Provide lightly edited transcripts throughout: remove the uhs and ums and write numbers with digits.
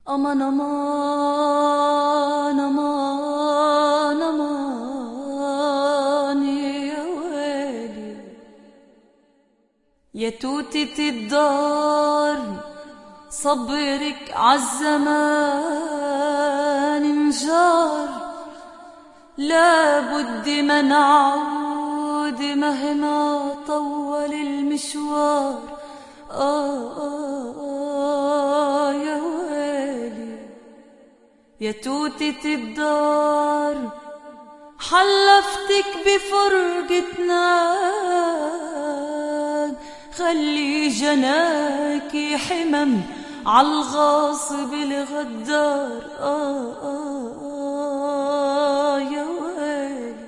أمان أمان أمان أمان يا ويلي يا توتة الدار، صبرك عالزمان انجار، لابد ما نعود مهما طول المشوار. يا ويلي يا توتة الدار، حلفتك بفرقتنا، خلي جناكي حمم عالغاصب الغدار. يا ويلي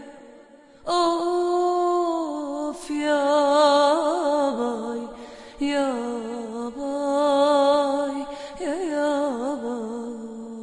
اوف يا باي يا باي يا باي.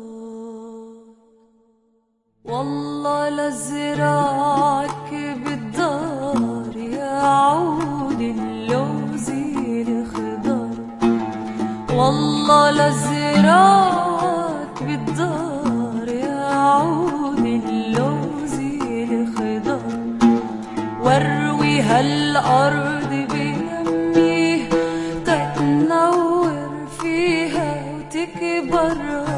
والله لزرعك بالدار يا عود اللوز الخضر، والله لزرعك بالدار يا عود اللوز الخضر، واروي هالارض بيمي تتنور فيها وتكبر